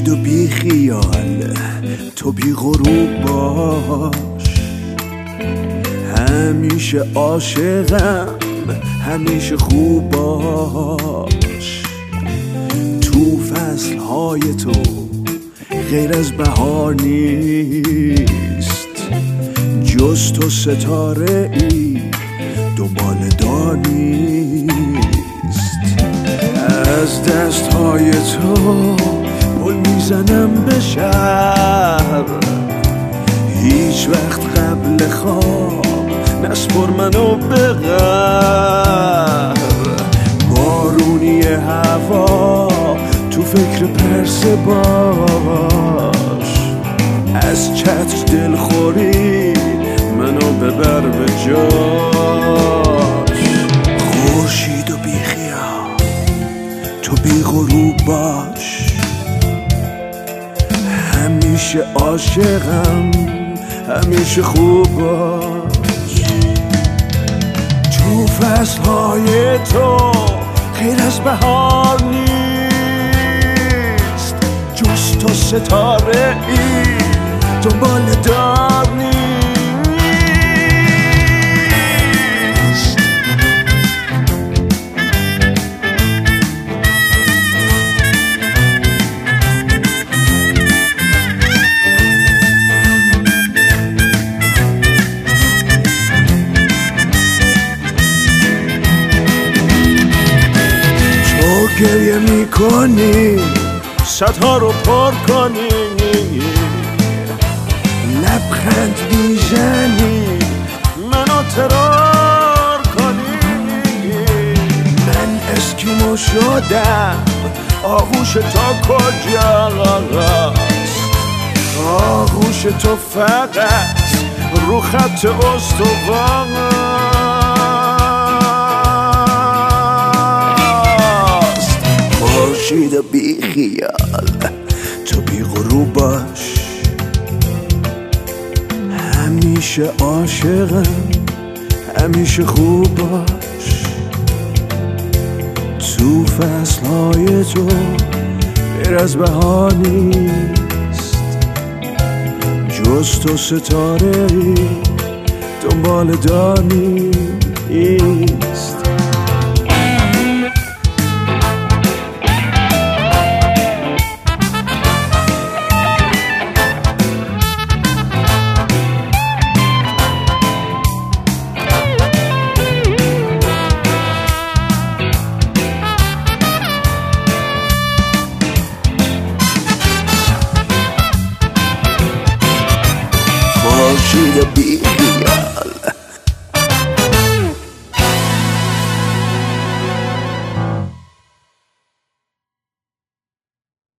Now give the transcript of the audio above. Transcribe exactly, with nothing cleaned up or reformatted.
خورشید و بی خیال تو بی غروب باش، همیشه عاشقم همیشه خوب باش. تو فصلهای تو غیر از بهار نیست، جز تو ستاره ای دنبال دار نیست. از دستهای تو پل میزنم به شهر، هیچ وقت قبل خواب نسپر منو به غر. بارونی هوا تو فکر پرسه باش، از چتر دلخوری منو ببر به جاش. خورشید و بی خیال تو بی غروب باش، همیشه عاشقم همیشه خوب باش. تو فصلهای تو غیر از بهار نیست، جز تو ستاره ای دنبال دار نیست. گریه میکنی صدها رو پر کنی، لبخند میزنی منو ترار کنی. من اسکیمو شدم آغوش تا کجاست، آغوش تو فقط رو خط استوانه. خورشید و بی خیال تو بی غروب باش، همیشه عاشقم همیشه خوب باش. تو فصلهای تو غیر از بهار نیست، جز تو ستاره ای دنبال دار نیست. خورشید و بی